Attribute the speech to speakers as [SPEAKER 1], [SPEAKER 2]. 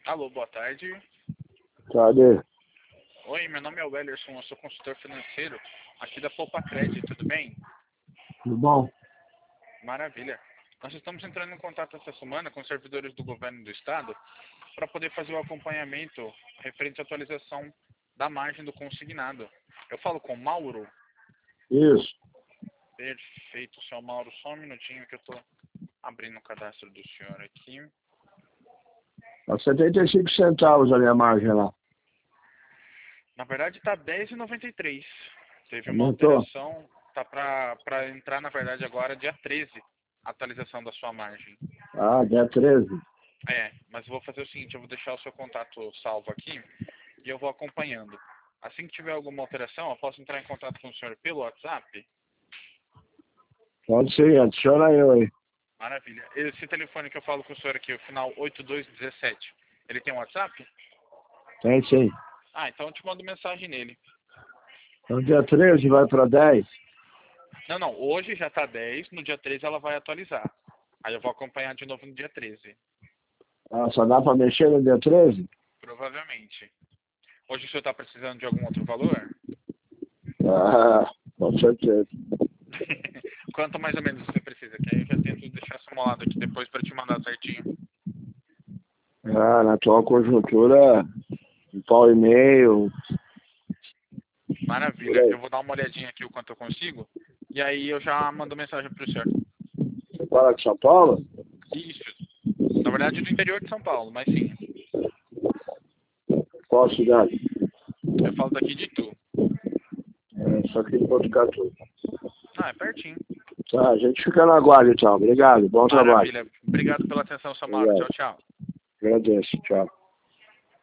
[SPEAKER 1] Alô, boa tarde.
[SPEAKER 2] Cadê?
[SPEAKER 1] Oi, meu nome é Wellerson, eu sou consultor financeiro aqui da Poupa Cred, tudo bem?
[SPEAKER 2] Tudo bom?
[SPEAKER 1] Maravilha. Nós estamos entrando em contato essa semana com os servidores do governo do estado para poder fazer o acompanhamento referente à atualização da margem do consignado. Eu falo com o Mauro?
[SPEAKER 2] Isso.
[SPEAKER 1] Perfeito, seu Mauro. Só um minutinho que eu estou abrindo o cadastro do senhor aqui.
[SPEAKER 2] Tá 75 centavos a minha margem lá.
[SPEAKER 1] Na verdade está R$10,93. Teve uma
[SPEAKER 2] Aumentou?
[SPEAKER 1] alteração, tá para entrar na verdade agora dia 13, a atualização da sua margem.
[SPEAKER 2] Ah, dia 13.
[SPEAKER 1] É, mas eu vou fazer o seguinte, eu vou deixar o seu contato salvo aqui e eu vou acompanhando. Assim que tiver alguma alteração, eu posso entrar em contato com o senhor pelo WhatsApp?
[SPEAKER 2] Pode ser, adiciona eu aí.
[SPEAKER 1] Maravilha. Esse telefone que eu falo com o senhor aqui, o final 8217, ele tem um WhatsApp?
[SPEAKER 2] Tem sim.
[SPEAKER 1] Ah, então eu te mando mensagem nele.
[SPEAKER 2] Então dia 13 vai para 10.
[SPEAKER 1] Não, hoje já está 10, no dia 13 ela vai atualizar. Aí eu vou acompanhar de novo no dia 13.
[SPEAKER 2] Ah, só dá para mexer no dia 13?
[SPEAKER 1] Provavelmente. Hoje o senhor está precisando de algum outro valor?
[SPEAKER 2] Ah, com certeza.
[SPEAKER 1] Quanto mais ou menos você precisa? Que aí eu já tento deixar simulado aqui depois para te mandar certinho.
[SPEAKER 2] Ah, na atual conjuntura, 1,5 pau.
[SPEAKER 1] Maravilha. Eu vou dar uma olhadinha aqui o quanto eu consigo. E aí eu já mando mensagem para o senhor.
[SPEAKER 2] Você fala de São Paulo?
[SPEAKER 1] Isso. Na verdade do interior de São Paulo, mas sim.
[SPEAKER 2] Qual cidade?
[SPEAKER 1] Eu falo daqui de Itu.
[SPEAKER 2] É, só que em Botucatu.
[SPEAKER 1] Ah, é pertinho.
[SPEAKER 2] Tá, a gente fica na guarda então. Obrigado, bom trabalho.
[SPEAKER 1] Maravilha. Obrigado pela atenção, Samara.
[SPEAKER 2] Obrigado.
[SPEAKER 1] Tchau, tchau.
[SPEAKER 2] Agradeço, tchau.